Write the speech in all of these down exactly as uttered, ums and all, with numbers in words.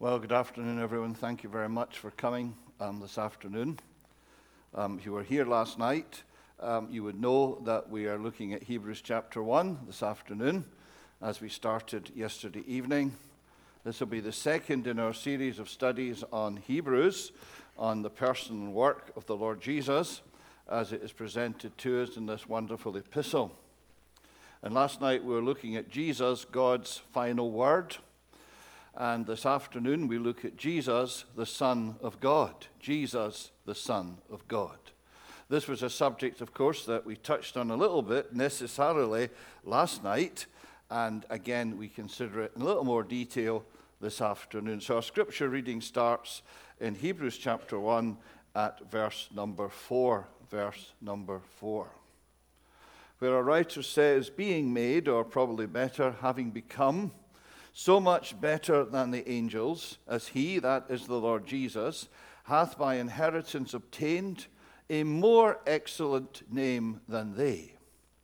Well, good afternoon, everyone. Thank you very much for coming um, this afternoon. Um, if you were here last night, um, you would know that we are looking at Hebrews chapter one this afternoon, as we started yesterday evening. This will be the second in our series of studies on Hebrews, on the person and work of the Lord Jesus, as it is presented to us in this wonderful epistle. And last night we were looking at Jesus, God's final word. And this afternoon we look at Jesus, the Son of God. Jesus, the Son of God. This was a subject, of course, that we touched on a little bit necessarily last night. And again, we consider it in a little more detail this afternoon. So our scripture reading starts in Hebrews chapter one at verse number four. Verse number four. Where a writer says, being made, or probably better, having become, so much better than the angels, as he, that is the Lord Jesus, hath by inheritance obtained a more excellent name than they.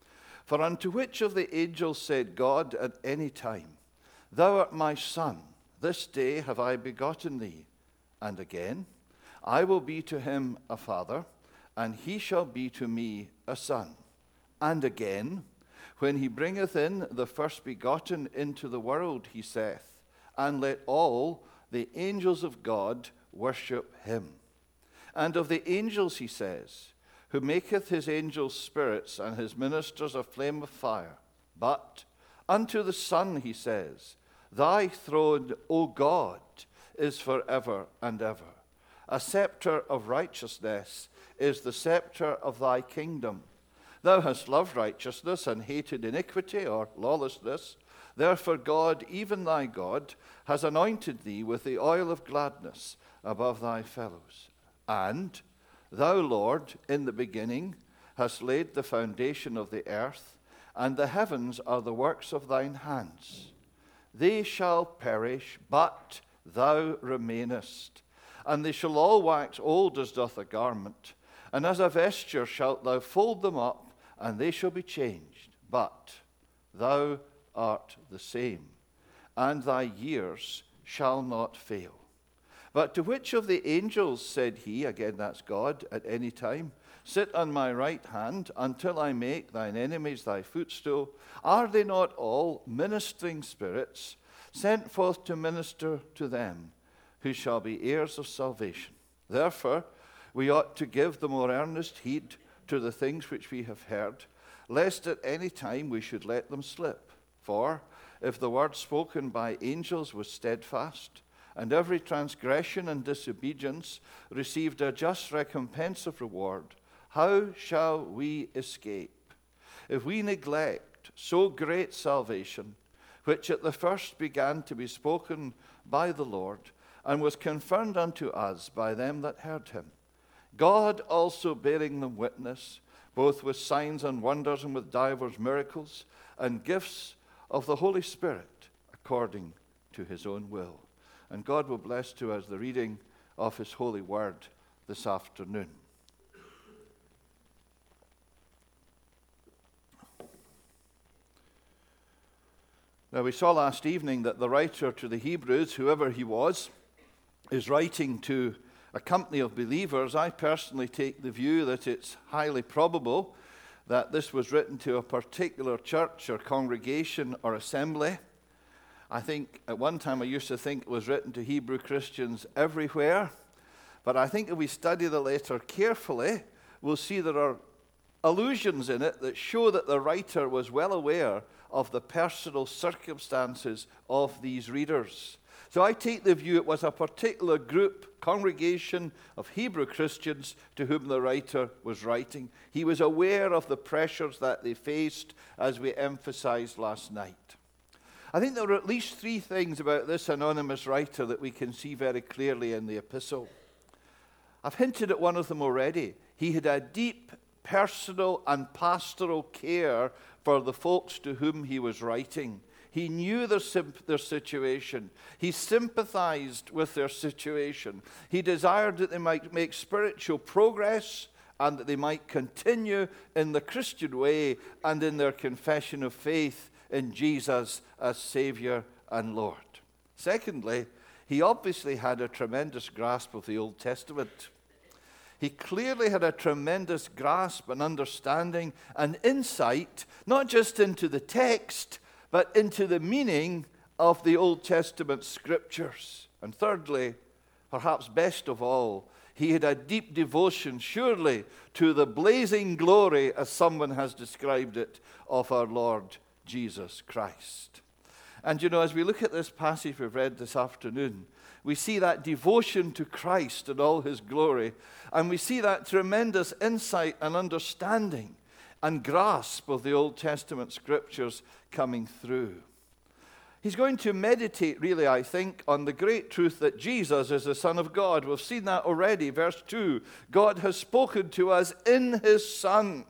For unto which of the angels said God at any time, Thou art my son, this day have I begotten thee. And again, I will be to him a father, and he shall be to me a son. And again, when he bringeth in the first begotten into the world, he saith, and let all the angels of God worship him. And of the angels he says, who maketh his angels spirits and his ministers a flame of fire. But unto the Son he says, Thy throne, O God, is forever and ever. A scepter of righteousness is the scepter of thy kingdom. Thou hast loved righteousness and hated iniquity or lawlessness. Therefore God, even thy God, has anointed thee with the oil of gladness above thy fellows. And thou, Lord, in the beginning hast laid the foundation of the earth, and the heavens are the works of thine hands. They shall perish, but thou remainest, and they shall all wax old as doth a garment, and as a vesture shalt thou fold them up, and they shall be changed. But thou art the same, and thy years shall not fail. But to which of the angels said he, again that's God, at any time, Sit on my right hand until I make thine enemies thy footstool? Are they not all ministering spirits, sent forth to minister to them who shall be heirs of salvation? Therefore we ought to give the more earnest heed to the things which we have heard, lest at any time we should let them slip. For if the word spoken by angels was steadfast, and every transgression and disobedience received a just recompense of reward, how shall we escape if we neglect so great salvation, which at the first began to be spoken by the Lord, and was confirmed unto us by them that heard him? God also bearing them witness, both with signs and wonders and with divers miracles and gifts of the Holy Spirit, according to his own will. And God will bless to us the reading of his holy word this afternoon. Now, we saw last evening that the writer to the Hebrews, whoever he was, is writing to a company of believers. I personally take the view that it's highly probable that this was written to a particular church or congregation or assembly. I think at one time I used to think it was written to Hebrew Christians everywhere. But I think if we study the letter carefully, we'll see there are allusions in it that show that the writer was well aware of the personal circumstances of these readers. So I take the view it was a particular group, congregation of Hebrew Christians to whom the writer was writing. He was aware of the pressures that they faced, as we emphasized last night. I think there are at least three things about this anonymous writer that we can see very clearly in the epistle. I've hinted at one of them already. He had a deep personal and pastoral care for the folks to whom he was writing. He knew their, their situation. He sympathized with their situation. He desired that they might make spiritual progress and that they might continue in the Christian way and in their confession of faith in Jesus as Savior and Lord. Secondly, he obviously had a tremendous grasp of the Old Testament. He clearly had a tremendous grasp and understanding and insight, not just into the text, but into the meaning of the Old Testament scriptures. And thirdly, perhaps best of all, he had a deep devotion, surely, to the blazing glory, as someone has described it, of our Lord Jesus Christ. And you know, as we look at this passage we've read this afternoon, we see that devotion to Christ and all his glory, and we see that tremendous insight and understanding and grasp of the Old Testament scriptures coming through. He's going to meditate, really, I think, on the great truth that Jesus is the Son of God. We've seen that already. Verse two, God has spoken to us in his Son.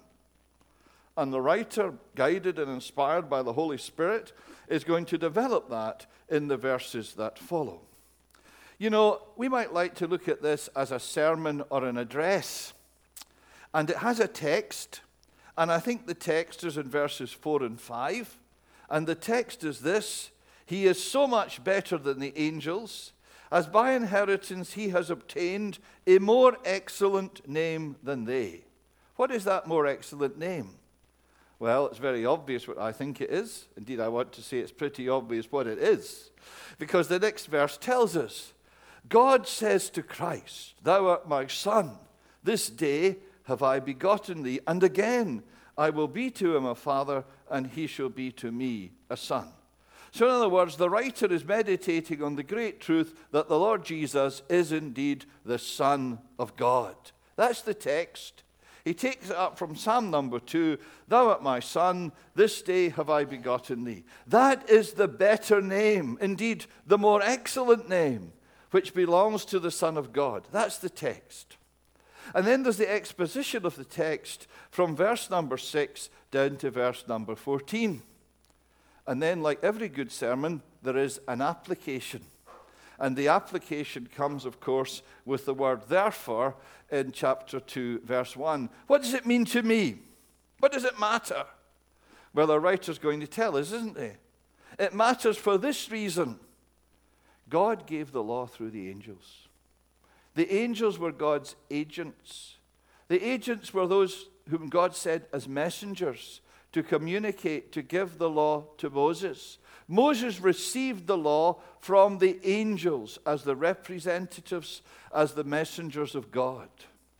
And the writer, guided and inspired by the Holy Spirit, is going to develop that in the verses that follow. You know, we might like to look at this as a sermon or an address. And it has a text, and I think the text is in verses four and five. And the text is this: he is so much better than the angels, as by inheritance he has obtained a more excellent name than they. What is that more excellent name? Well, it's very obvious what I think it is. Indeed, I want to say it's pretty obvious what it is. Because the next verse tells us, God says to Christ, "Thou art my Son. This day have I begotten thee, and again I will be to him a father, and he shall be to me a son." So in other words, the writer is meditating on the great truth that the Lord Jesus is indeed the Son of God. That's the text. He takes it up from Psalm number two, "Thou art my Son, this day have I begotten thee." That is the better name, indeed the more excellent name, which belongs to the Son of God. That's the text. And then there's the exposition of the text from verse number six down to verse number fourteen. And then, like every good sermon, there is an application. And the application comes, of course, with the word "therefore" in chapter two, verse one. What does it mean to me? What does it matter? Well, the writer's going to tell us, isn't he? It matters for this reason. God gave the law through the angels. The angels were God's agents. The agents were those whom God sent as messengers to communicate, to give the law to Moses. Moses received the law from the angels as the representatives, as the messengers of God.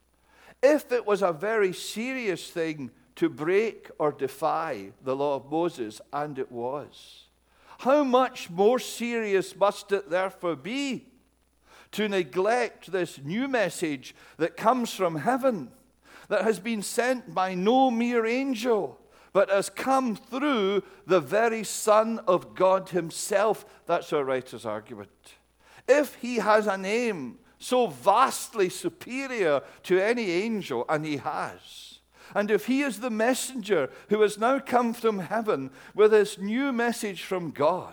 If it was a very serious thing to break or defy the law of Moses, and it was, how much more serious must it therefore be to neglect this new message that comes from heaven, that has been sent by no mere angel, but has come through the very Son of God himself? That's our writer's argument. If he has a name so vastly superior to any angel, and he has, and if he is the messenger who has now come from heaven with this new message from God,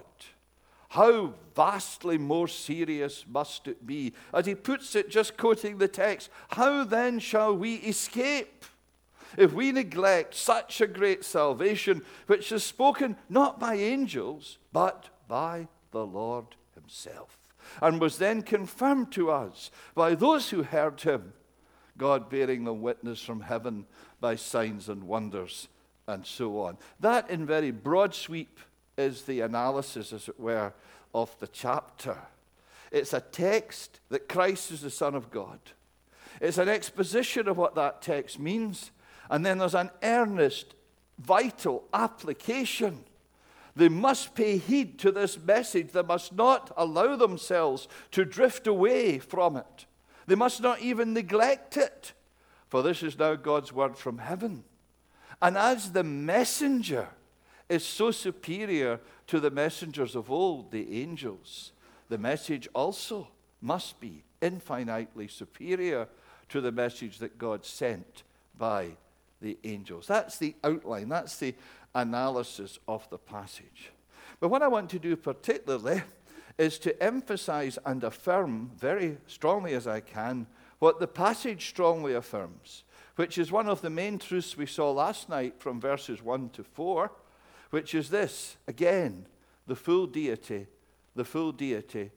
how vastly more serious must it be? As he puts it, just quoting the text, how then shall we escape if we neglect such a great salvation, which is spoken not by angels, but by the Lord himself, and was then confirmed to us by those who heard him, God bearing them witness from heaven by signs and wonders, and so on. That, in very broad sweep, is the analysis, as it were, of the chapter. It's a text that Christ is the Son of God. It's an exposition of what that text means. And then there's an earnest, vital application. They must pay heed to this message. They must not allow themselves to drift away from it. They must not even neglect it. For this is now God's word from heaven. And as the messenger is so superior to the messengers of old, the angels, the message also must be infinitely superior to the message that God sent by the angels. That's the outline. That's the analysis of the passage. But what I want to do particularly is to emphasize and affirm very strongly as I can what the passage strongly affirms, which is one of the main truths we saw last night from verses one to four, which is this: again, the full deity, the full deity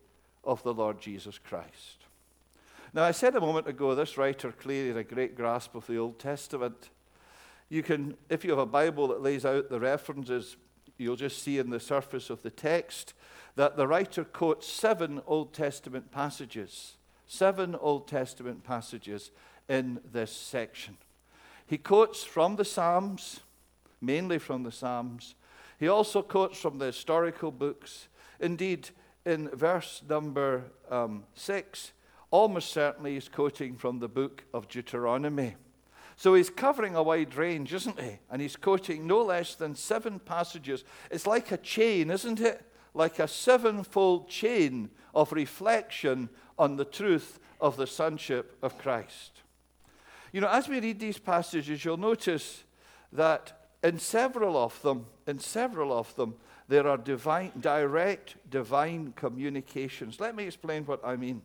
of the Lord Jesus Christ. Now, I said a moment ago, this writer clearly had a great grasp of the Old Testament. You can, if you have a Bible that lays out the references, you'll just see in the surface of the text that the writer quotes seven Old Testament passages. Seven Old Testament passages in this section. He quotes from the Psalms, mainly from the Psalms. He also quotes from the historical books. Indeed, in verse number um, six, almost certainly he's quoting from the book of Deuteronomy. So he's covering a wide range, isn't he? And he's quoting no less than seven passages. It's like a chain, isn't it? Like a sevenfold chain of reflection on the truth of the sonship of Christ. You know, as we read these passages, you'll notice that in several of them, in several of them, there are divine, direct divine communications. Let me explain what I mean.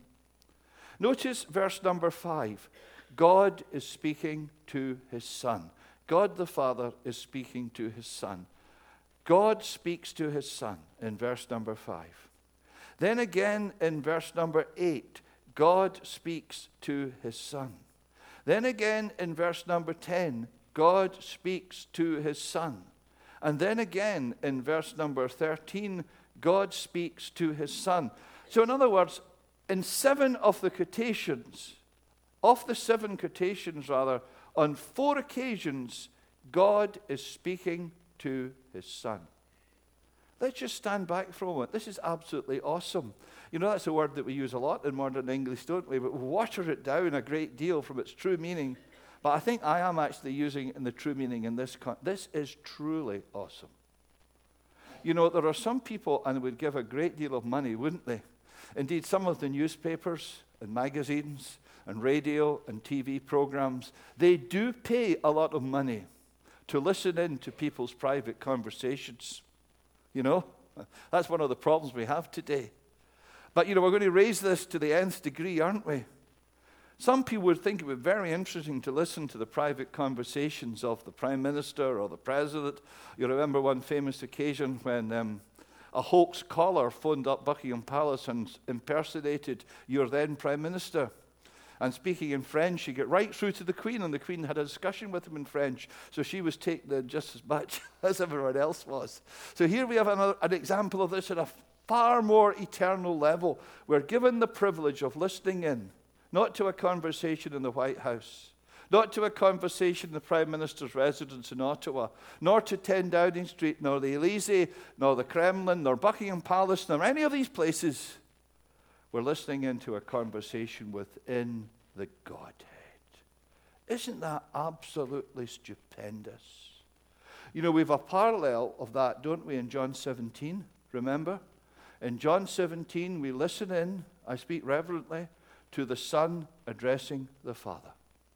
Notice verse number five. God is speaking to his Son. God the Father is speaking to his Son. God speaks to his Son in verse number five. Then again in verse number eight, God speaks to his Son. Then again in verse number ten, God speaks to his Son. And then again in verse number thirteen, God speaks to his Son. So in other words, in seven of the quotations, of the seven quotations rather, on four occasions, God is speaking to his Son. Let's just stand back for a moment. This is absolutely awesome. You know, that's a word that we use a lot in modern English, don't we? But we water it down a great deal from its true meaning. But I think I am actually using it in the true meaning in this context. This is truly awesome. You know, there are some people, and would give a great deal of money, wouldn't they? Indeed, some of the newspapers and magazines and radio and T V programs, they do pay a lot of money to listen in to people's private conversations. You know, that's one of the problems we have today. But, you know, we're going to raise this to the nth degree, aren't we? Some people would think it would be very interesting to listen to the private conversations of the Prime Minister or the President. You remember one famous occasion when um, a hoax caller phoned up Buckingham Palace and impersonated your then Prime Minister. And speaking in French, she got right through to the Queen, and the Queen had a discussion with him in French. So she was taken in just as much as everyone else was. So here we have another, an example of this at a far more eternal level. We're given the privilege of listening in, not to a conversation in the White House, not to a conversation in the Prime Minister's residence in Ottawa, nor to ten Downing Street, nor the Élysée, nor the Kremlin, nor Buckingham Palace, nor any of these places. We're listening into a conversation within the Godhead. Isn't that absolutely stupendous? You know, we have a parallel of that, don't we, in John seventeen? Remember? In John seventeen, we listen in, I speak reverently, to the Son addressing the Father.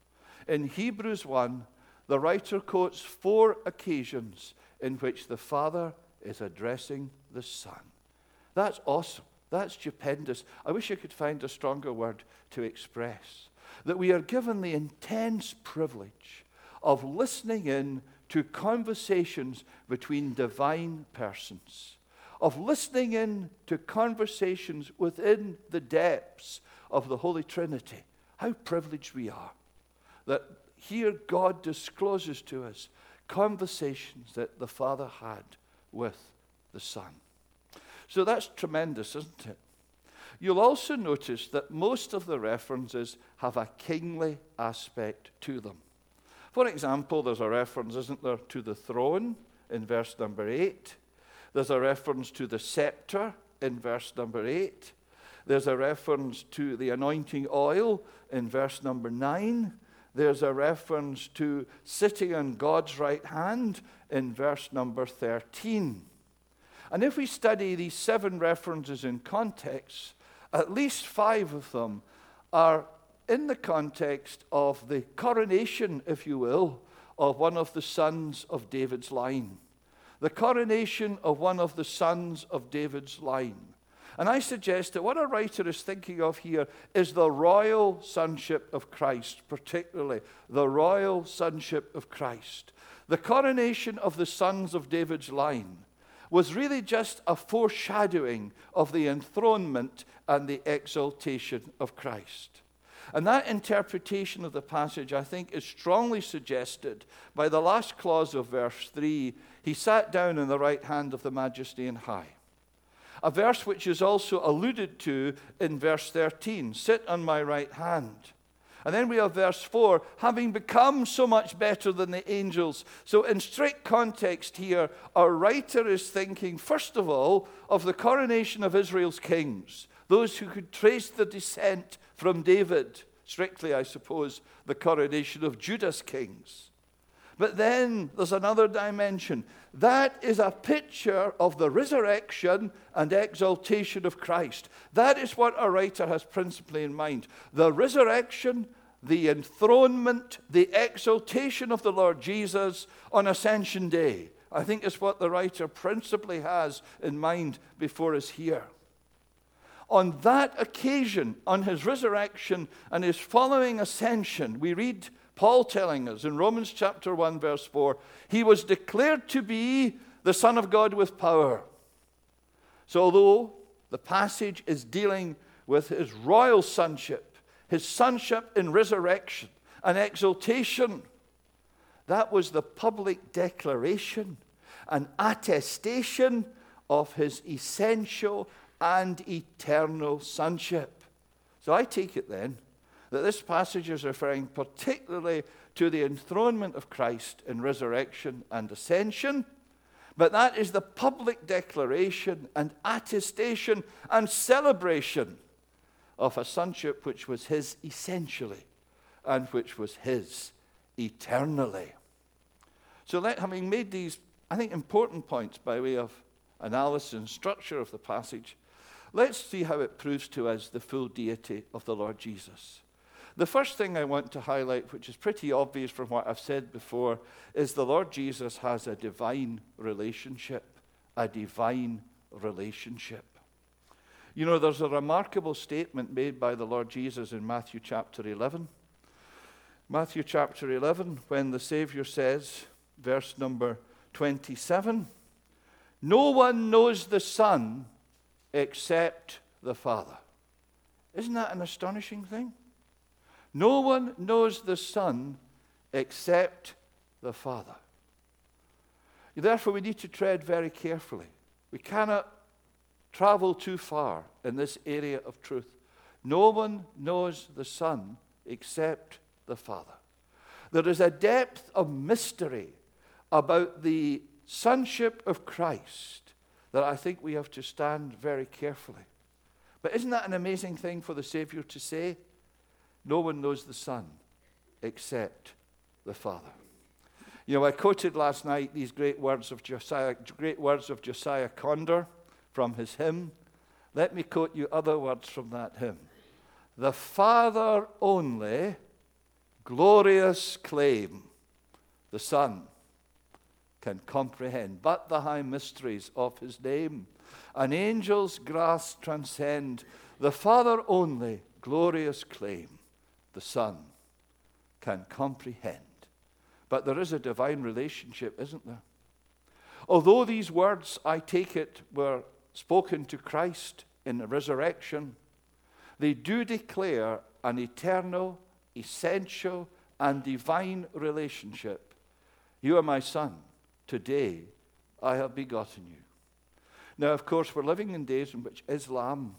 In Hebrews one, the writer quotes four occasions in which the Father is addressing the Son. That's awesome. That's stupendous. I wish I could find a stronger word to express that we are given the intense privilege of listening in to conversations between divine persons, of listening in to conversations within the depths of the Holy Trinity. How privileged we are that here God discloses to us conversations that the Father had with the Son. So that's tremendous, isn't it? You'll also notice that most of the references have a kingly aspect to them. For example, there's a reference, isn't there, to the throne in verse number eight. There's a reference to the scepter in verse number eight. There's a reference to the anointing oil in verse number nine. There's a reference to sitting on God's right hand in verse number thirteen. And if we study these seven references in context, at least five of them are in the context of the coronation, if you will, of one of the sons of David's line. The coronation of one of the sons of David's line. And I suggest that what our writer is thinking of here is the royal sonship of Christ, particularly the royal sonship of Christ. The coronation of the sons of David's line was really just a foreshadowing of the enthronement and the exaltation of Christ. And that interpretation of the passage, I think, is strongly suggested by the last clause of verse three. He sat down in the right hand of the Majesty on high. A verse which is also alluded to in verse thirteen, sit on my right hand. And then we have verse four, having become so much better than the angels. So in strict context here, our writer is thinking, first of all, of the coronation of Israel's kings, those who could trace the descent from David. Strictly, I suppose, the coronation of Judah's kings. But then there's another dimension. That is a picture of the resurrection and exaltation of Christ. That is what our writer has principally in mind. The resurrection, the enthronement, the exaltation of the Lord Jesus on Ascension Day. I think is what the writer principally has in mind before us here. On that occasion, on his resurrection and his following ascension, we read Paul telling us in Romans chapter one, verse four, he was declared to be the Son of God with power. So although the passage is dealing with his royal sonship, his sonship in resurrection and exaltation, that was the public declaration and attestation of his essential and eternal sonship. So I take it then that this passage is referring particularly to the enthronement of Christ in resurrection and ascension, but that is the public declaration and attestation and celebration of a sonship which was his essentially and which was his eternally. So let, having made these, I think, important points by way of analysis and structure of the passage, let's see how it proves to us the full deity of the Lord Jesus. The first thing I want to highlight, which is pretty obvious from what I've said before, is the Lord Jesus has a divine relationship. A divine relationship. You know, there's a remarkable statement made by the Lord Jesus in Matthew chapter eleven. Matthew chapter eleven, when the Savior says, verse number twenty-seven, no one knows the Son except the Father. Isn't that an astonishing thing? No one knows the Son except the Father. Therefore, we need to tread very carefully. We cannot travel too far in this area of truth. No one knows the Son except the Father. There is a depth of mystery about the sonship of Christ that I think we have to stand very carefully. But isn't that an amazing thing for the Savior to say? No one knows the Son except the Father. You know, I quoted last night these great words of Josiah, great words of Josiah Condor from his hymn. Let me quote you other words from that hymn. The Father only glorious claim the Son can comprehend, but the high mysteries of his name an angel's grasp transcend. The Father only glorious claim the Son can comprehend. But there is a divine relationship, isn't there? Although these words, I take it, were spoken to Christ in the resurrection, they do declare an eternal, essential, and divine relationship. You are my Son. Today I have begotten you. Now, of course, we're living in days in which Islam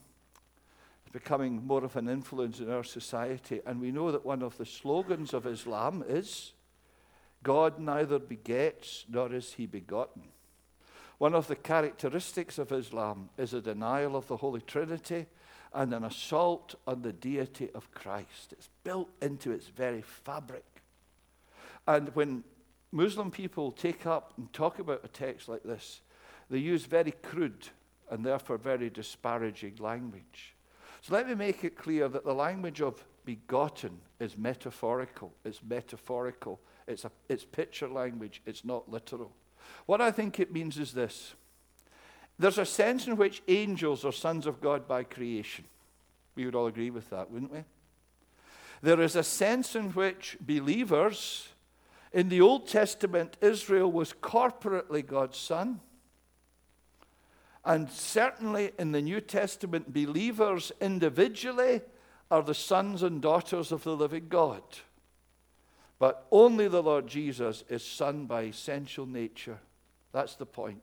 is becoming more of an influence in our society, and we know that one of the slogans of Islam is, God neither begets nor is he begotten. One of the characteristics of Islam is a denial of the Holy Trinity and an assault on the deity of Christ. It's built into its very fabric. And when Muslim people take up and talk about a text like this, they use very crude and therefore very disparaging language. So let me make it clear that the language of begotten is metaphorical. It's metaphorical. It's, a, it's picture language. It's not literal. What I think it means is this. There's a sense in which angels are sons of God by creation. We would all agree with that, wouldn't we? There is a sense in which believers, in the Old Testament, Israel was corporately God's son. And certainly in the New Testament, believers individually are the sons and daughters of the living God. But only the Lord Jesus is son by essential nature. That's the point.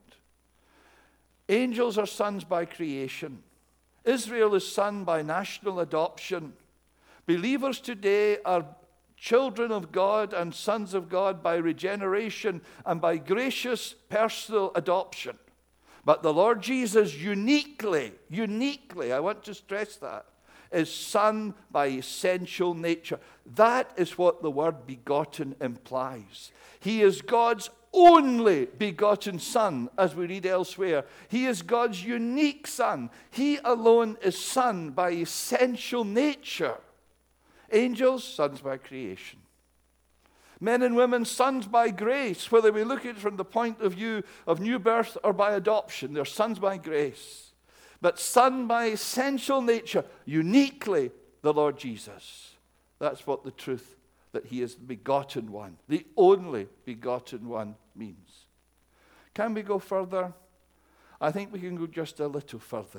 Angels are sons by creation. Israel is son by national adoption. Believers today are children of God and sons of God by regeneration and by gracious personal adoption. But the Lord Jesus uniquely, uniquely, I want to stress that, is son by essential nature. That is what the word begotten implies. He is God's only begotten son, as we read elsewhere. He is God's unique son. He alone is son by essential nature. Angels, sons by creation. Men and women, sons by grace, whether we look at it from the point of view of new birth or by adoption, they're sons by grace. But son by essential nature, uniquely the Lord Jesus. That's what the truth that he is the begotten one, the only begotten one means. Can we go further? I think we can go just a little further.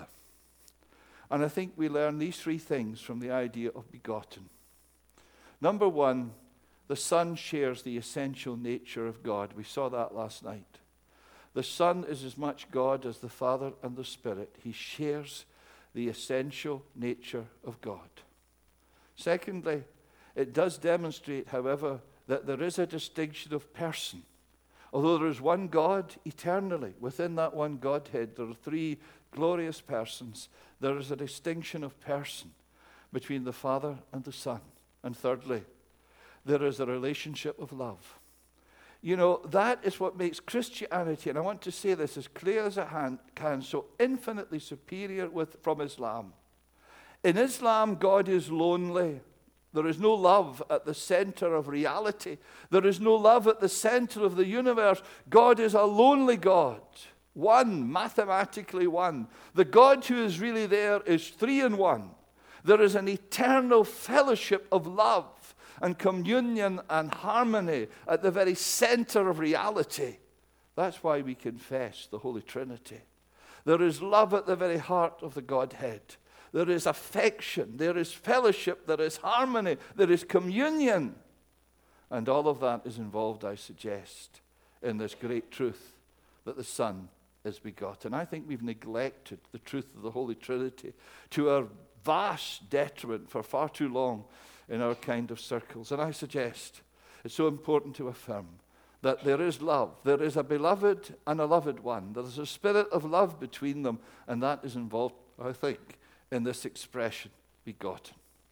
And I think we learn these three things from the idea of begotten. Number one, the Son shares the essential nature of God. We saw that last night. The Son is as much God as the Father and the Spirit. He shares the essential nature of God. Secondly, it does demonstrate, however, that there is a distinction of person. Although there is one God eternally, within that one Godhead, there are three glorious persons. There is a distinction of person between the Father and the Son. And thirdly, there is a relationship of love. You know, that is what makes Christianity, and I want to say this as clear as I can, so infinitely superior with, from Islam. In Islam, God is lonely. There is no love at the center of reality. There is no love at the center of the universe. God is a lonely God. One, mathematically one. The God who is really there is three in one. There is an eternal fellowship of love and communion and harmony at the very center of reality. That's why we confess the Holy Trinity. There is love at the very heart of the Godhead. There is affection, there is fellowship, there is harmony, there is communion. And all of that is involved, I suggest, in this great truth that the Son is begotten. I think we've neglected the truth of the Holy Trinity to our vast detriment for far too long in our kind of circles. And I suggest it's so important to affirm that there is love. There is a beloved and a loved one. There is a spirit of love between them, and that is involved, I think, in this expression, begotten.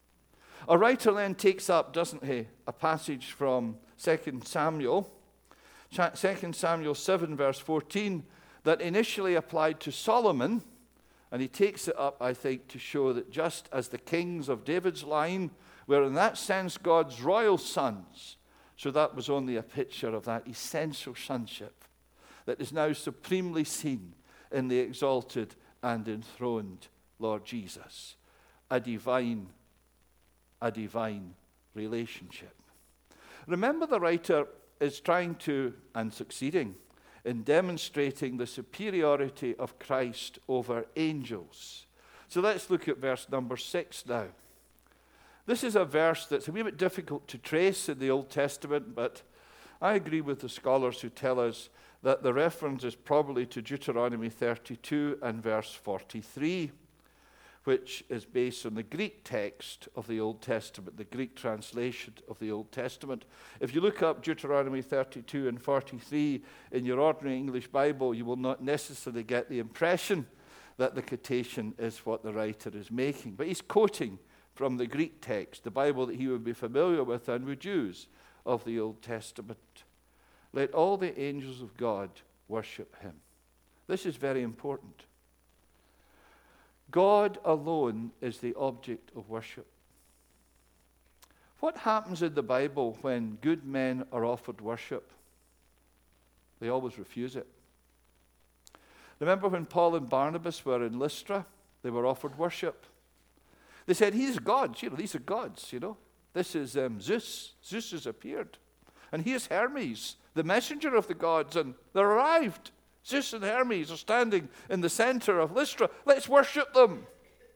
A writer then takes up, doesn't he, a passage from Second Samuel, Second Samuel seven, verse fourteen, that initially applied to Solomon, and he takes it up, I think, to show that just as the kings of David's line were in that sense God's royal sons, so that was only a picture of that essential sonship that is now supremely seen in the exalted and enthroned Lord Jesus. A divine, a divine relationship. Remember, the writer is trying to, and succeeding, in demonstrating the superiority of Christ over angels. So let's look at verse number six now. This is a verse that's a wee bit difficult to trace in the Old Testament, but I agree with the scholars who tell us that the reference is probably to Deuteronomy thirty-two and verse forty-three, which is based on the Greek text of the Old Testament, the Greek translation of the Old Testament. If you look up Deuteronomy thirty-two and forty-three in your ordinary English Bible, you will not necessarily get the impression that the quotation is what the writer is making. But he's quoting from the Greek text, the Bible that he would be familiar with and would use of the Old Testament. Let all the angels of God worship him. This is very important. God alone is the object of worship. What happens in the Bible when good men are offered worship? They always refuse it. Remember when Paul and Barnabas were in Lystra? They were offered worship. They said, he's gods, you know, these are gods, you know. This is um, Zeus. Zeus has appeared. And he is Hermes, the messenger of the gods, and they're arrived. Zeus and Hermes are standing in the center of Lystra. Let's worship them.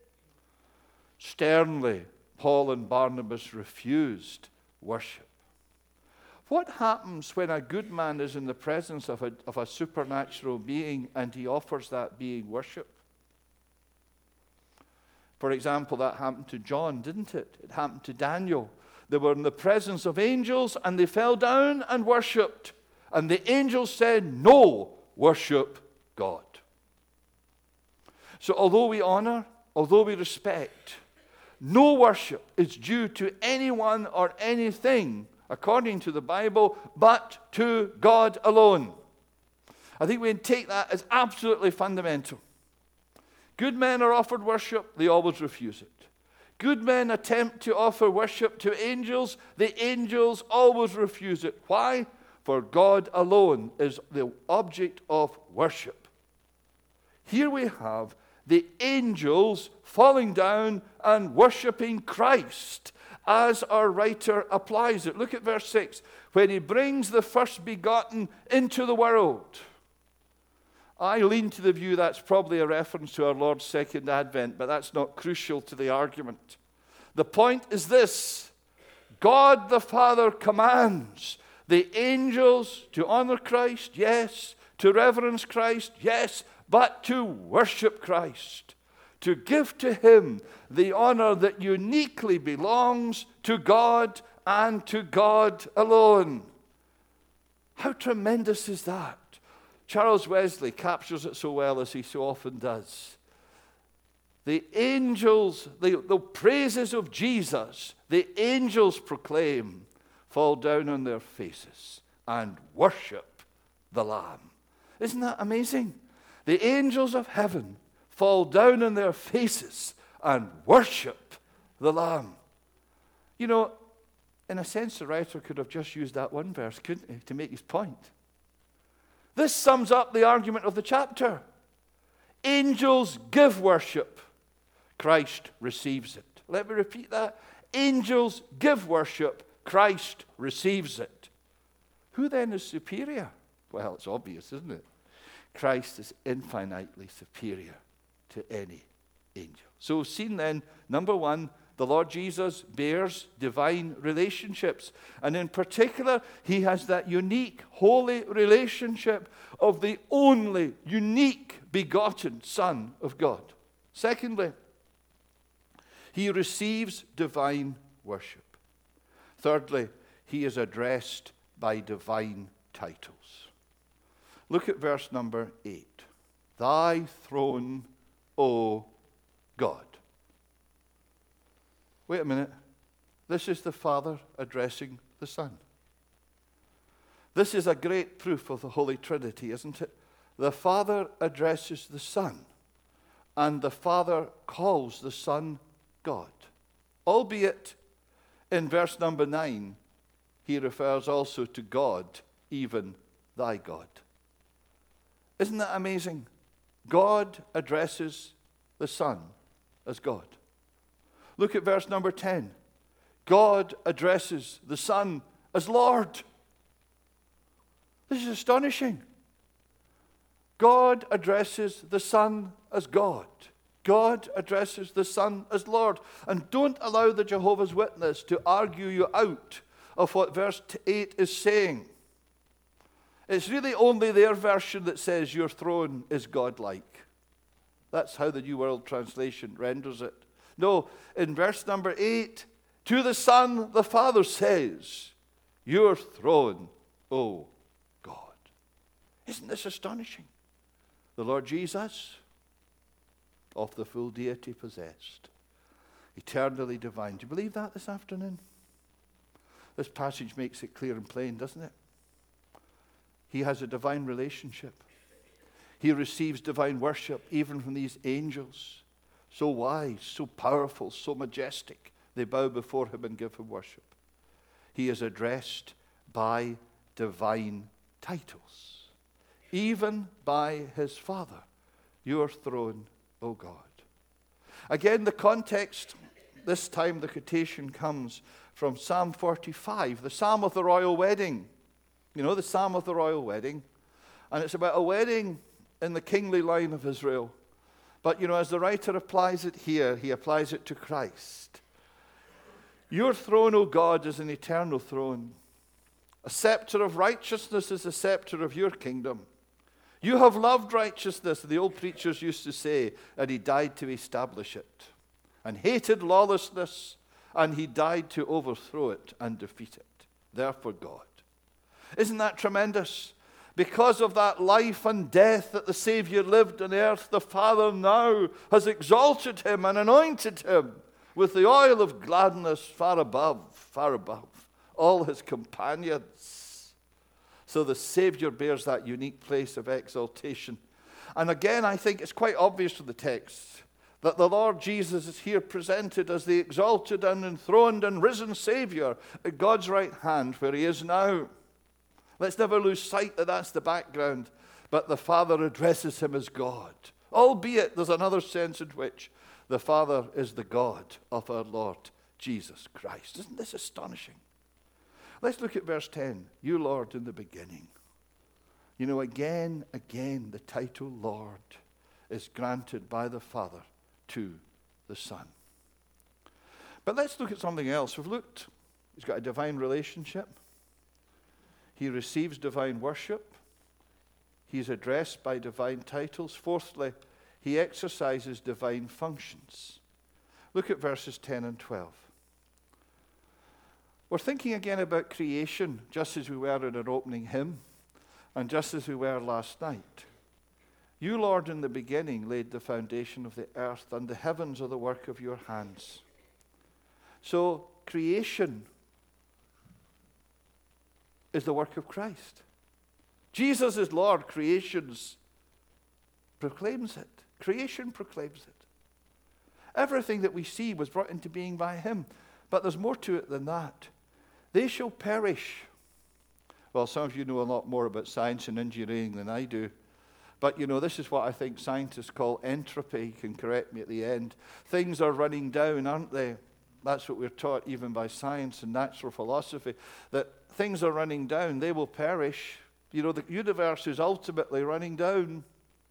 Sternly, Paul and Barnabas refused worship. What happens when a good man is in the presence of a, of a supernatural being and he offers that being worship? For example, that happened to John, didn't it? It happened to Daniel. They were in the presence of angels and they fell down and worshipped. And the angels said, no, worship God. So although we honor, although we respect, no worship is due to anyone or anything, according to the Bible, but to God alone. I think we can take that as absolutely fundamental. Good men are offered worship, they always refuse it. Good men attempt to offer worship to angels, the angels always refuse it. Why? For God alone is the object of worship. Here we have the angels falling down and worshiping Christ, as our writer applies it. Look at verse six. When he brings the first begotten into the world. I lean to the view that's probably a reference to our Lord's second advent, but that's not crucial to the argument. The point is this: God the Father commands the angels to honor Christ, yes, to reverence Christ, yes, but to worship Christ, to give to him the honor that uniquely belongs to God and to God alone. How tremendous is that? Charles Wesley captures it so well, as he so often does. The angels, the, the praises of Jesus, the angels proclaim, fall down on their faces and worship the Lamb. Isn't that amazing? The angels of heaven fall down on their faces and worship the Lamb. You know, in a sense, the writer could have just used that one verse, couldn't he, to make his point. This sums up the argument of the chapter. Angels give worship. Christ receives it. Let me repeat that. Angels give worship. Christ receives it. Who then is superior? Well, it's obvious, isn't it? Christ is infinitely superior to any angel. So we've seen then, number one, the Lord Jesus bears divine relationships. And in particular, he has that unique, holy relationship of the only unique begotten Son of God. Secondly, he receives divine worship. Thirdly, he is addressed by divine titles. Look at verse number eight. Thy throne, O God. Wait a minute. This is the Father addressing the Son. This is a great proof of the Holy Trinity, isn't it? The Father addresses the Son, and the Father calls the Son God. Albeit, in verse number nine, he refers also to God, even thy God. Isn't that amazing? God addresses the Son as God. Look at verse number ten. God addresses the Son as Lord. This is astonishing. God addresses the Son as God. God addresses the Son as Lord. And don't allow the Jehovah's Witness to argue you out of what verse eight is saying. It's really only their version that says your throne is godlike. That's how the New World Translation renders it. No, in verse number eight, to the Son, the Father says, your throne, O God. Isn't this astonishing? The Lord Jesus, of the full deity possessed, eternally divine. Do you believe that this afternoon? This passage makes it clear and plain, doesn't it? He has a divine relationship. He receives divine worship even from these angels. So wise, so powerful, so majestic. They bow before him and give him worship. He is addressed by divine titles, even by his Father. Your throne, O God. Again, the context, this time the quotation comes from Psalm forty-five, the Psalm of the Royal Wedding. You know, the Psalm of the Royal Wedding. And it's about a wedding in the kingly line of Israel. But, you know, as the writer applies it here, he applies it to Christ. Your throne, O God, is an eternal throne. A scepter of righteousness is the scepter of your kingdom. You have loved righteousness, the old preachers used to say, and he died to establish it. And hated lawlessness, and he died to overthrow it and defeat it. Therefore God. Isn't that tremendous? Because of that life and death that the Savior lived on earth, the Father now has exalted him and anointed him with the oil of gladness far above, far above all his companions. So the Savior bears that unique place of exaltation. And again, I think it's quite obvious from the text that the Lord Jesus is here presented as the exalted and enthroned and risen Savior at God's right hand where he is now. Let's never lose sight that that's the background. But the Father addresses him as God. Albeit there's another sense in which the Father is the God of our Lord Jesus Christ. Isn't this astonishing? Let's look at verse ten. You, Lord, in the beginning. You know, again, again, the title Lord is granted by the Father to the Son. But let's look at something else. We've looked, he's got a divine relationship. He receives divine worship. He's addressed by divine titles. Fourthly, he exercises divine functions. Look at verses ten and twelve. We're thinking again about creation, just as we were in our opening hymn, and just as we were last night. You, Lord, in the beginning laid the foundation of the earth, and the heavens are the work of your hands. So, creation is the work of Christ. Jesus is Lord. Creation proclaims it. Creation proclaims it. Everything that we see was brought into being by him. But there's more to it than that. They shall perish. Well, some of you know a lot more about science and engineering than I do. But, you know, this is what I think scientists call entropy. You can correct me at the end. Things are running down, aren't they? That's what we're taught even by science and natural philosophy, that things are running down. They will perish. You know, the universe is ultimately running down.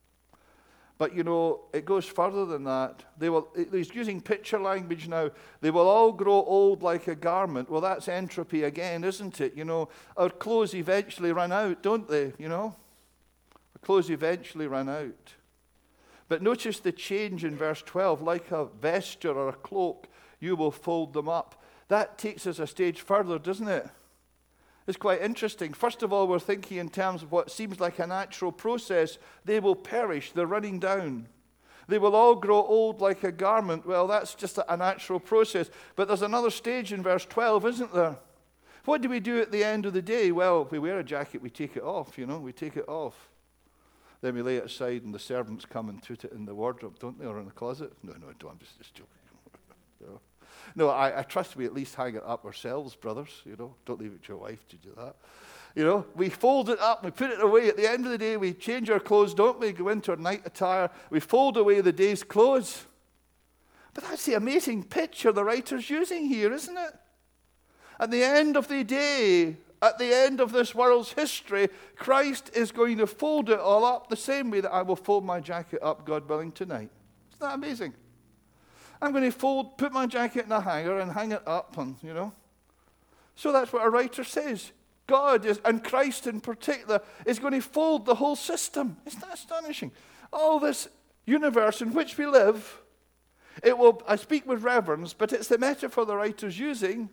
But, you know, it goes further than that. They will, he's using picture language now. They will all grow old like a garment. Well, that's entropy again, isn't it? You know, our clothes eventually run out, don't they? You know, our clothes eventually run out. But notice the change in verse twelve. Like a vesture or a cloak, you will fold them up. That takes us a stage further, doesn't it? It's quite interesting. First of all, we're thinking in terms of what seems like a natural process. They will perish. They're running down. They will all grow old like a garment. Well, that's just a natural process. But there's another stage in verse twelve, isn't there? What do we do at the end of the day? Well, if we wear a jacket, we take it off, you know. We take it off. Then we lay it aside and the servants come and put it in the wardrobe, don't they, or in the closet? No, no, don't. I'm just, just joking. No. No, I, I trust we at least hang it up ourselves, brothers, you know. Don't leave it to your wife to do that. You know, we fold it up, we put it away. At the end of the day, we change our clothes, don't we? Go into our night attire. We fold away the day's clothes. But that's the amazing picture the writer's using here, isn't it? At the end of the day, at the end of this world's history, Christ is going to fold it all up the same way that I will fold my jacket up, God willing, tonight. Isn't that amazing? I'm going to fold, put my jacket in a hanger and hang it up, and you know. So that's what a writer says. God is, and Christ in particular, is going to fold the whole system. Isn't that astonishing? All this universe in which we live, it will, I speak with reverence, but it's the metaphor the writer's using.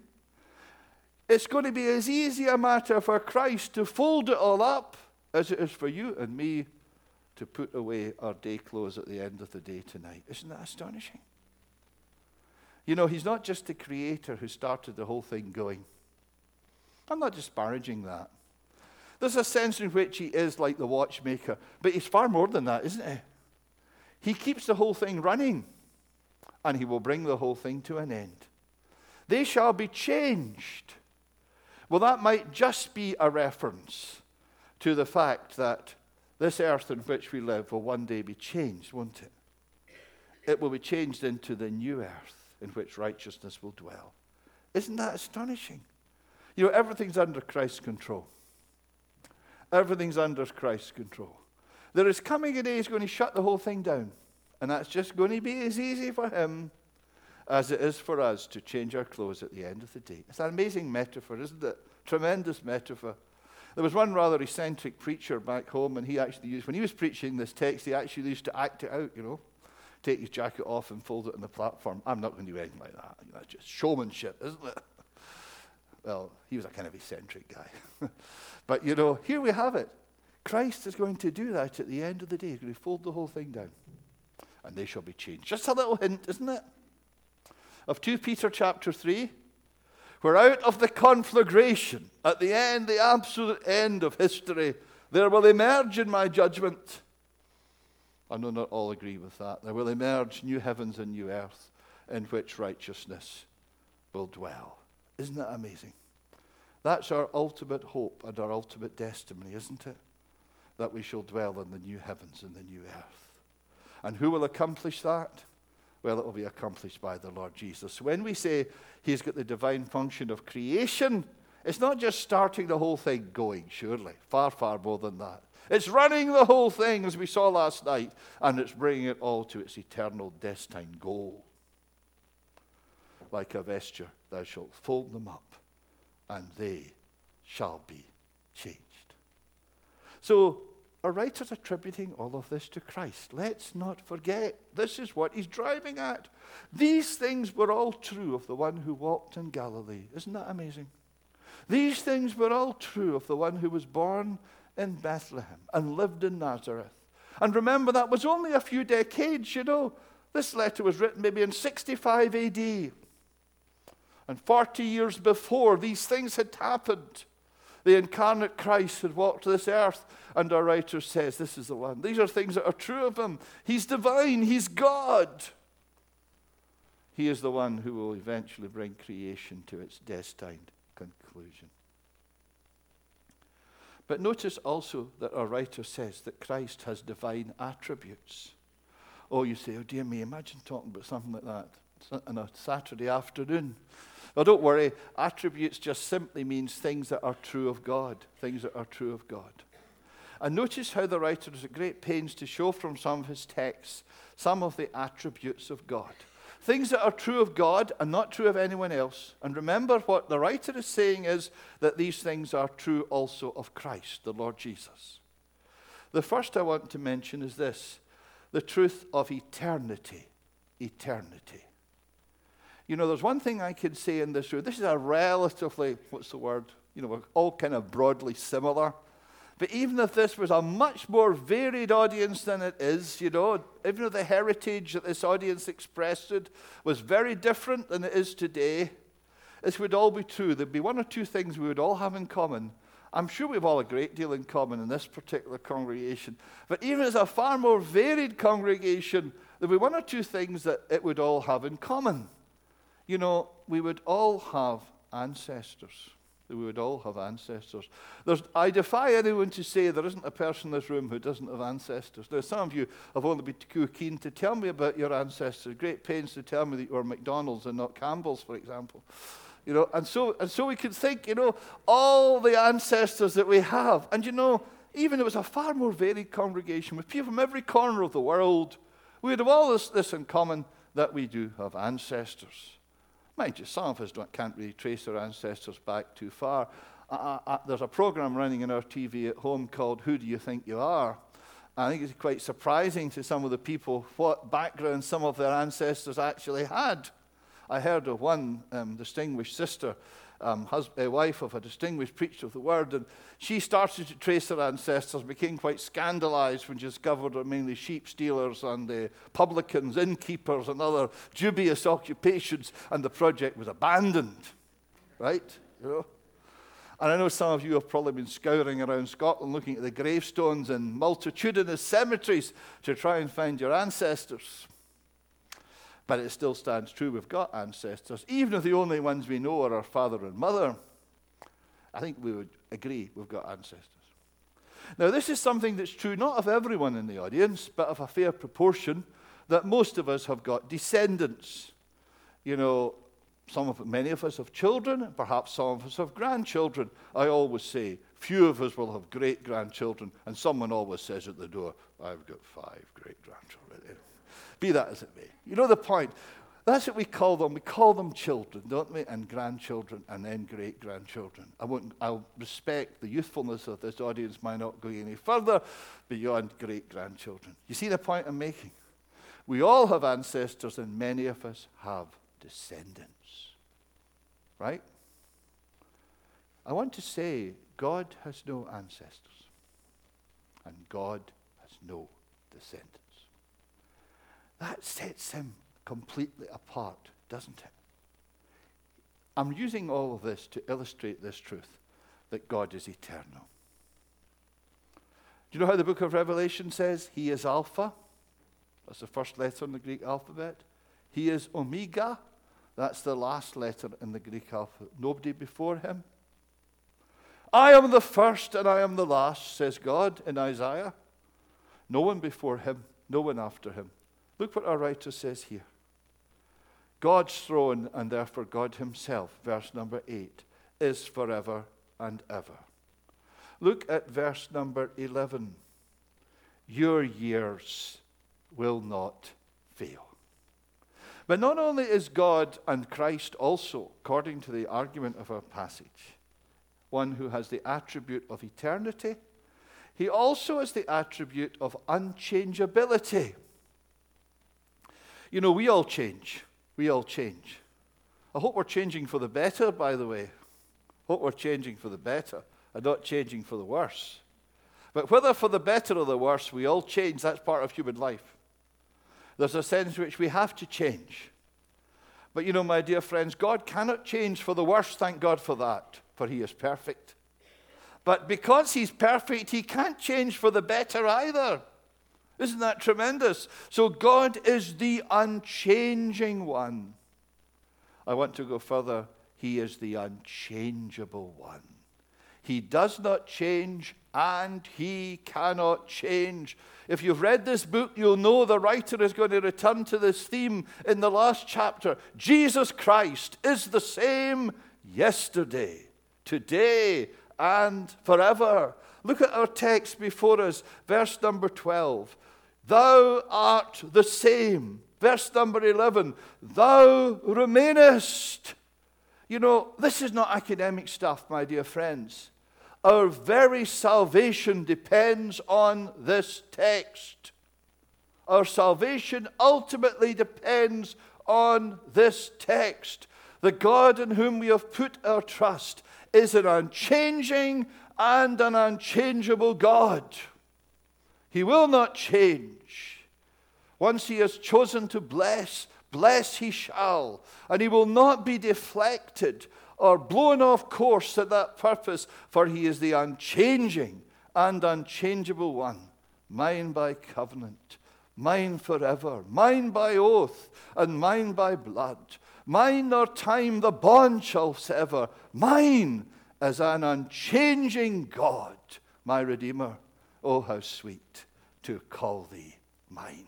It's going to be as easy a matter for Christ to fold it all up as it is for you and me to put away our day clothes at the end of the day tonight. Isn't that astonishing? You know, he's not just the creator who started the whole thing going. I'm not disparaging that. There's a sense in which he is like the watchmaker, but he's far more than that, isn't he? He keeps the whole thing running, and he will bring the whole thing to an end. They shall be changed. Well, that might just be a reference to the fact that this earth in which we live will one day be changed, won't it? It will be changed into the new earth in which righteousness will dwell. Isn't that astonishing? You know, everything's under Christ's control. Everything's under Christ's control. There is coming a day he's going to shut the whole thing down. And that's just going to be as easy for him as it is for us to change our clothes at the end of the day. It's an amazing metaphor, isn't it? Tremendous metaphor. There was one rather eccentric preacher back home, and he actually used, when he was preaching this text, he actually used to act it out, you know. Take his jacket off and fold it on the platform. I'm not going to do anything like that. That's just showmanship, isn't it? Well, he was a kind of eccentric guy. But, you know, here we have it. Christ is going to do that at the end of the day. He's going to fold the whole thing down. And they shall be changed. Just a little hint, isn't it? Of Second Peter chapter three, where out of the conflagration, at the end, the absolute end of history, there will emerge in my judgment. I know not all agree with that. There will emerge new heavens and new earth in which righteousness will dwell. Isn't that amazing? That's our ultimate hope and our ultimate testimony, isn't it? That we shall dwell in the new heavens and the new earth. And who will accomplish that? Well, it will be accomplished by the Lord Jesus. When we say he's got the divine function of creation, it's not just starting the whole thing going, surely. Far, far more than that. It's running the whole thing, as we saw last night, and it's bringing it all to its eternal destined goal. Like a vesture, thou shalt fold them up, and they shall be changed. So, our writer's attributing all of this to Christ. Let's not forget, this is what he's driving at. These things were all true of the one who walked in Galilee. Isn't that amazing? These things were all true of the one who was born in Bethlehem and lived in Nazareth. And remember, that was only a few decades, you know. This letter was written maybe in sixty-five A D. And forty years before these things had happened, the incarnate Christ had walked this earth, and our writer says, this is the one. These are things that are true of him. He's divine. He's God. He is the one who will eventually bring creation to its destined conclusion. But notice also that our writer says that Christ has divine attributes. Oh, you say, oh dear me, imagine talking about something like that on a Saturday afternoon. Well, don't worry. Attributes just simply means things that are true of God. Things that are true of God. And notice how the writer is at great pains to show from some of his texts some of the attributes of God. Things that are true of God and not true of anyone else. And remember, what the writer is saying is that these things are true also of Christ, the Lord Jesus. The first I want to mention is this: the truth of eternity. Eternity. You know, there's one thing I can say in this room. This is a relatively, what's the word? You know, we're all kind of broadly similar. But even if this was a much more varied audience than it is, you know, even though the heritage that this audience expressed was very different than it is today, this would all be true. There'd be one or two things we would all have in common. I'm sure we've all a great deal in common in this particular congregation. But even as a far more varied congregation, there'd be one or two things that it would all have in common. You know, we would all have ancestors. We would all have ancestors. There's, I defy anyone to say there isn't a person in this room who doesn't have ancestors. Now, some of you have only been too keen to tell me about your ancestors. Great pains to tell me that you were McDonald's and not Campbell's, for example. You know, and so and so we could think, you know, all the ancestors that we have. And you know, even it was a far more varied congregation with people from every corner of the world. We would have all this, this in common, that we do have ancestors. Mind you, some of us don't, can't really trace our ancestors back too far. Uh, uh, there's a program running in our T V at home called Who Do You Think You Are? I think it's quite surprising to some of the people what background some of their ancestors actually had. I heard of one um, distinguished sister, um, husband, uh, wife of a distinguished preacher of the word, and she started to trace her ancestors, became quite scandalized when she discovered they're mainly sheep stealers and uh, publicans, innkeepers, and other dubious occupations, and the project was abandoned. Right? You know? And I know some of you have probably been scouring around Scotland looking at the gravestones in multitudinous cemeteries to try and find your ancestors. But it still stands true. We've got ancestors. Even if the only ones we know are our father and mother, I think we would agree we've got ancestors. Now, this is something that's true not of everyone in the audience, but of a fair proportion, that most of us have got descendants. You know, Some of many of us have children, perhaps some of us have grandchildren. I always say, few of us will have great-grandchildren, and someone always says at the door, I've got five great-grandchildren. Be that as it may. You know the point. That's what we call them. We call them children, don't we? And grandchildren, and then great-grandchildren. I won't, I'll respect the youthfulness of this audience, might not go any further beyond great-grandchildren. You see the point I'm making? We all have ancestors, and many of us have descendants. Right? I want to say, God has no ancestors, and God has no descendants. That sets him completely apart, doesn't it? I'm using all of this to illustrate this truth, that God is eternal. Do you know how the book of Revelation says he is Alpha? That's the first letter in the Greek alphabet. He is Omega. That's the last letter in the Greek alphabet. Nobody before him. I am the first and I am the last, says God in Isaiah. No one before him, no one after him. Look what our writer says here. God's throne, and therefore God himself, verse number eight, is forever and ever. Look at verse number eleven. Your years will not fail. But not only is God and Christ also, according to the argument of our passage, one who has the attribute of eternity, he also has the attribute of unchangeability. You know, we all change. We all change. I hope we're changing for the better, by the way. I hope we're changing for the better and not changing for the worse. But whether for the better or the worse, we all change. That's part of human life. There's a sense in which we have to change. But you know, my dear friends, God cannot change for the worse, thank God for that, for he is perfect. But because he's perfect, he can't change for the better either. Isn't that tremendous? So God is the unchanging one. I want to go further. He is the unchangeable one. He does not change, and he cannot change. If you've read this book, you'll know the writer is going to return to this theme in the last chapter. Jesus Christ is the same yesterday, today, and forever. Look at our text before us, verse number twelve. Thou art the same. Verse number eleven. Thou remainest. You know, this is not academic stuff, my dear friends. Our very salvation depends on this text. Our salvation ultimately depends on this text. The God in whom we have put our trust is an unchanging and an unchangeable God. He will not change. Once he has chosen to bless, bless he shall. And he will not be deflected or blown off course at that purpose, for he is the unchanging and unchangeable one, mine by covenant, mine forever, mine by oath, and mine by blood. Mine nor time the bond shall sever, mine as an unchanging God, my Redeemer. Oh, how sweet to call thee mine.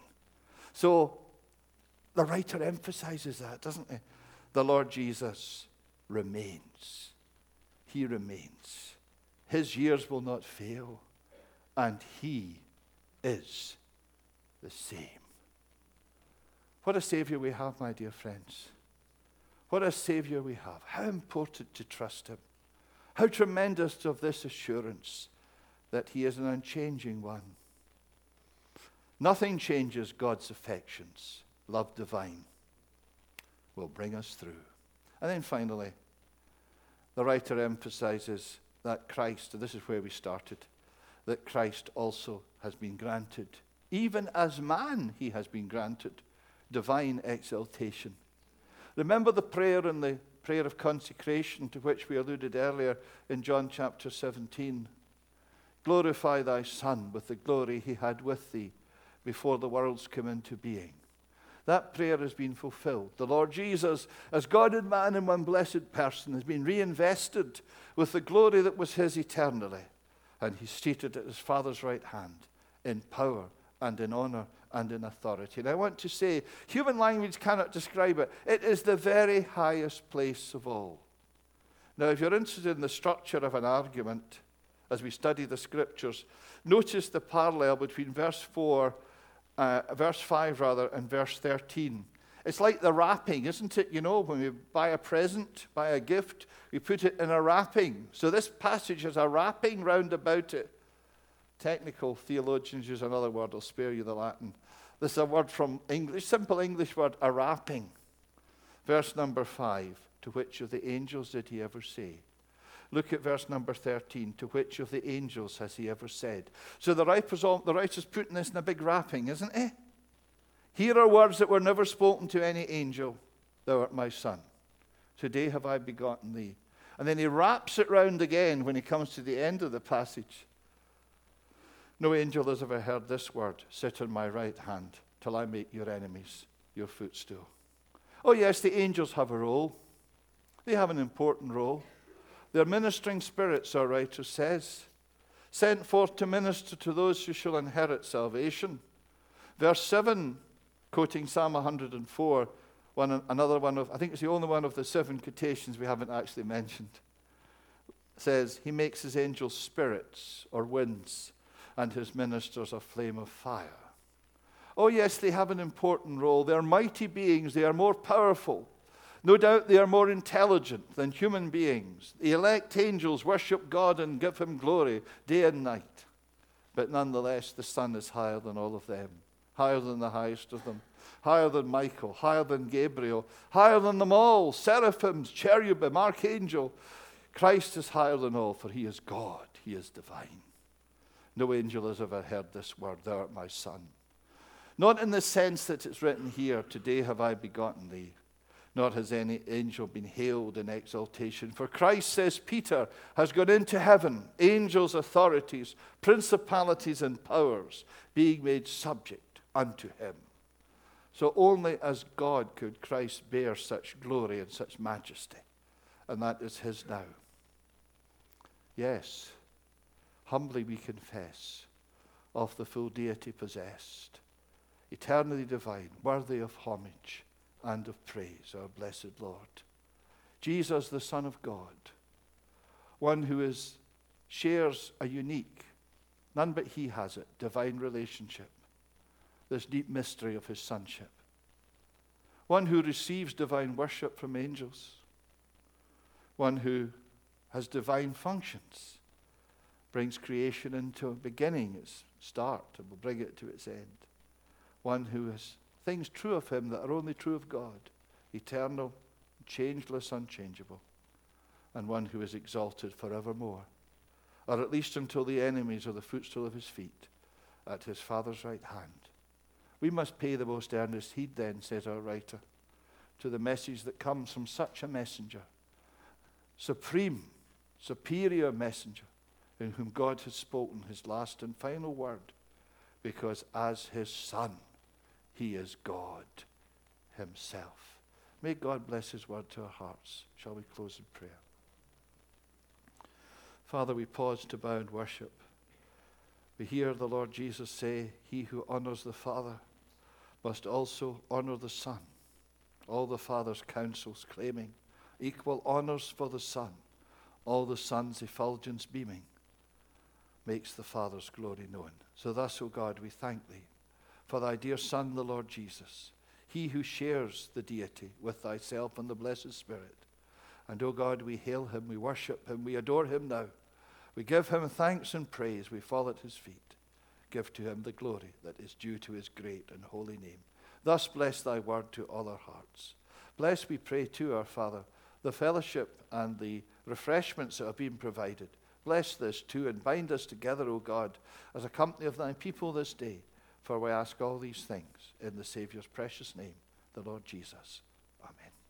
So the writer emphasizes that, doesn't he? The Lord Jesus remains. He remains. His years will not fail, and he is the same. What a Savior we have, my dear friends. What a Savior we have. How important to trust him. How tremendous of this assurance that he is an unchanging one. Nothing changes God's affections. Love divine will bring us through. And then finally, the writer emphasizes that Christ, and this is where we started, that Christ also has been granted, even as man he has been granted, divine exaltation. Remember the prayer in the prayer of consecration to which we alluded earlier in John chapter seventeen. Glorify thy Son with the glory he had with thee before the worlds came into being. That prayer has been fulfilled. The Lord Jesus, as God and man in one blessed person, has been reinvested with the glory that was his eternally. And he's seated at his Father's right hand in power and in honor and in authority. And I want to say, human language cannot describe it. It is the very highest place of all. Now, if you're interested in the structure of an argument, as we study the scriptures, notice the parallel between verse four, uh, verse five rather, and verse thirteen. It's like the wrapping, isn't it? You know, when we buy a present, buy a gift, we put it in a wrapping. So this passage has a wrapping round about it. Technical theologians use another word. I'll spare you the Latin. This is a word from English, simple English word, a wrapping. Verse number five, to which of the angels did he ever say? Look at verse number thirteen. To which of the angels has he ever said? So the writer's putting this in a big wrapping, isn't he? Here are words that were never spoken to any angel. Thou art my son. Today have I begotten thee. And then he wraps it round again when he comes to the end of the passage. No angel has ever heard this word, sit on my right hand till I make your enemies your footstool. Oh yes, the angels have a role. They have an important role. They're ministering spirits, our writer says, sent forth to minister to those who shall inherit salvation. Verse seven, quoting Psalm one hundred four, one, another one of, I think it's the only one of the seven quotations we haven't actually mentioned, says, he makes his angels spirits or winds, and his ministers a flame of fire. Oh yes, they have an important role. They are mighty beings. They are more powerful. No doubt they are more intelligent than human beings. The elect angels worship God and give him glory day and night. But nonetheless, the Son is higher than all of them, higher than the highest of them, higher than Michael, higher than Gabriel, higher than them all, seraphims, cherubim, archangel. Christ is higher than all, for he is God. He is divine. No angel has ever heard this word, thou art my son. Not in the sense that it's written here, today have I begotten thee. Nor has any angel been hailed in exaltation. For Christ, says Peter, has gone into heaven, angels, authorities, principalities, and powers being made subject unto him. So only as God could Christ bear such glory and such majesty. And that is his now. Yes, humbly we confess of the full deity possessed, eternally divine, worthy of homage and of praise, our blessed Lord. Jesus, the Son of God, one who is, shares a unique, none but he has it, divine relationship, this deep mystery of his sonship. One who receives divine worship from angels, one who has divine functions, brings creation into a beginning, its start, and will bring it to its end. One who has things true of him that are only true of God, eternal, changeless, unchangeable, and one who is exalted forevermore, or at least until the enemies are the footstool of his feet, at his Father's right hand. We must pay the most earnest heed then, says our writer, to the message that comes from such a messenger, supreme, superior messenger, in whom God has spoken his last and final word, because as his Son, he is God himself. May God bless his word to our hearts. Shall we close in prayer? Father, we pause to bow and worship. We hear the Lord Jesus say, he who honors the Father must also honor the Son. All the Father's counsels claiming equal honors for the Son, all the Son's effulgence beaming, makes the Father's glory known. So thus, O God, we thank thee for thy dear Son, the Lord Jesus, he who shares the deity with thyself and the blessed Spirit. And, O God, we hail him, we worship him, we adore him now. We give him thanks and praise. We fall at his feet. Give to him the glory that is due to his great and holy name. Thus bless thy word to all our hearts. Bless, we pray, too, our Father, the fellowship and the refreshments that have been provided. Bless this too, and bind us together, O God, as a company of thy people this day. For we ask all these things in the Saviour's precious name, the Lord Jesus. Amen.